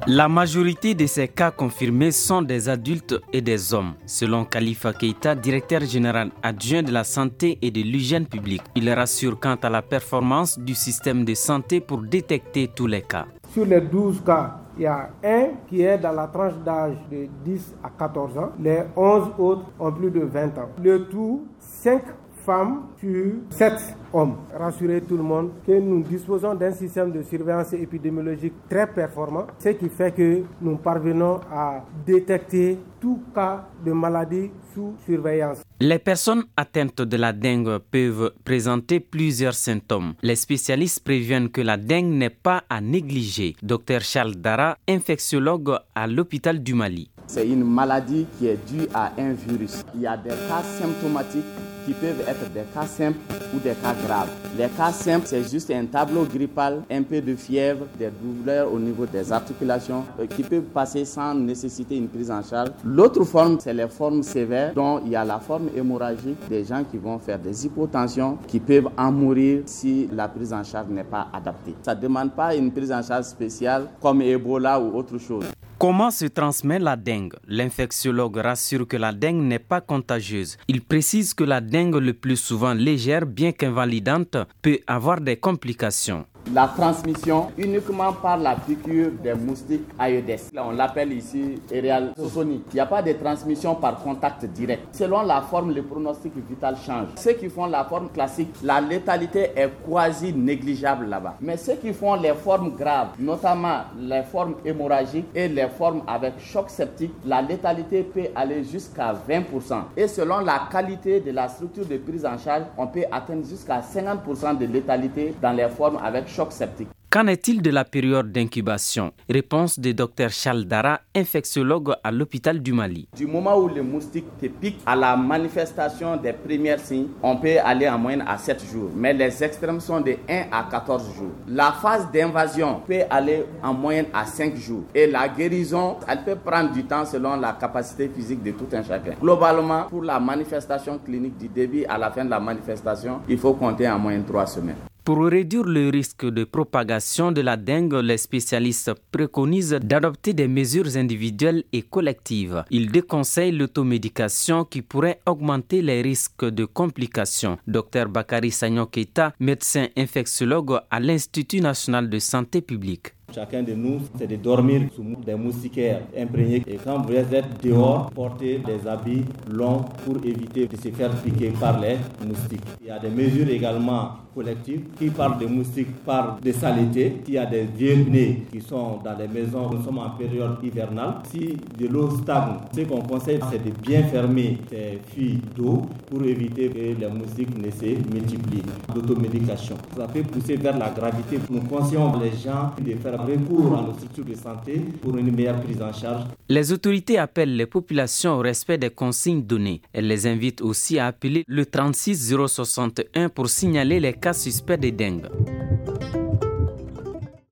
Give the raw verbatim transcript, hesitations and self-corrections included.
La majorité de ces cas confirmés sont des adultes et des hommes, selon Khalifa Keita, directeur général adjoint de la santé et de l'hygiène publique. Il rassure quant à la performance du système de santé pour détecter tous les cas. Sur les douze cas, il y a un qui est dans la tranche d'âge de dix à quatorze ans. Les onze autres ont plus de vingt ans. Le tout, cinq femmes sur sept hommes. Rassurez tout le monde que nous disposons d'un système de surveillance épidémiologique très performant, ce qui fait que nous parvenons à détecter tout cas de maladie sous surveillance. Les personnes atteintes de la dengue peuvent présenter plusieurs symptômes. Les spécialistes préviennent que la dengue n'est pas à négliger. Docteur Charles Dara, infectiologue à l'hôpital du Mali. C'est une maladie qui est due à un virus. Il y a des cas symptomatiques qui peuvent être des cas simples ou des cas graves. Les cas simples, c'est juste un tableau grippal, un peu de fièvre, des douleurs au niveau des articulations euh, qui peuvent passer sans nécessiter une prise en charge. L'autre forme, c'est les formes sévères, dont il y a la forme hémorragique, des gens qui vont faire des hypotensions, qui peuvent en mourir si la prise en charge n'est pas adaptée. Ça ne demande pas une prise en charge spéciale comme Ebola ou autre chose. Comment se transmet la dengue? L'infectiologue rassure que la dengue n'est pas contagieuse. Il précise que la dengue, le plus souvent légère, bien qu'invalidante, peut avoir des complications. La transmission uniquement par la piqûre des moustiques Aedes. On l'appelle ici Aerial Sosoni. Il n'y a pas de transmission par contact direct. Selon la forme, le pronostic vital change. Ceux qui font la forme classique, la létalité est quasi négligeable là-bas. Mais ceux qui font les formes graves, notamment les formes hémorragiques et les formes avec choc septique, la létalité peut aller jusqu'à vingt pour cent. Et selon la qualité de la structure de prise en charge, on peut atteindre jusqu'à cinquante pour cent de létalité dans les formes avec choc septique. Qu'en est-il de la période d'incubation? Réponse du docteur Charles Dara, infectiologue à l'hôpital du Mali. Du moment où le moustique te pique à la manifestation des premiers signes, on peut aller en moyenne à sept jours. Mais les extrêmes sont de un à quatorze jours. La phase d'invasion peut aller en moyenne à cinq jours. Et la guérison, elle peut prendre du temps selon la capacité physique de tout un chacun. Globalement, pour la manifestation clinique du début à la fin de la manifestation, il faut compter en moyenne trois semaines. Pour réduire le risque de propagation de la dengue, les spécialistes préconisent d'adopter des mesures individuelles et collectives. Ils déconseillent l'automédication qui pourrait augmenter les risques de complications. Docteur Bakary Sagnon Keita, médecin infectiologue à l'Institut national de santé publique. Chacun de nous, c'est de dormir sous des moustiquaires imprégnés. Et quand vous êtes dehors, portez des habits longs pour éviter de se faire piquer par les moustiques. Il y a des mesures également collectives qui parlent de moustiques par des saletés. Il y a des vieux nez qui sont dans les maisons, nous sommes en période hivernale. Si de l'eau stagne, ce qu'on conseille, c'est de bien fermer ces fuites d'eau pour éviter que les moustiques ne se multiplient. L'automédication, ça peut pousser vers la gravité. Nous conseillons les gens de faire recours à nos structures de santé pour une meilleure prise en charge. Les autorités appellent les populations au respect des consignes données. Elles les invitent aussi à appeler le trente-six zéro soixante et un pour signaler les cas suspects de dengue.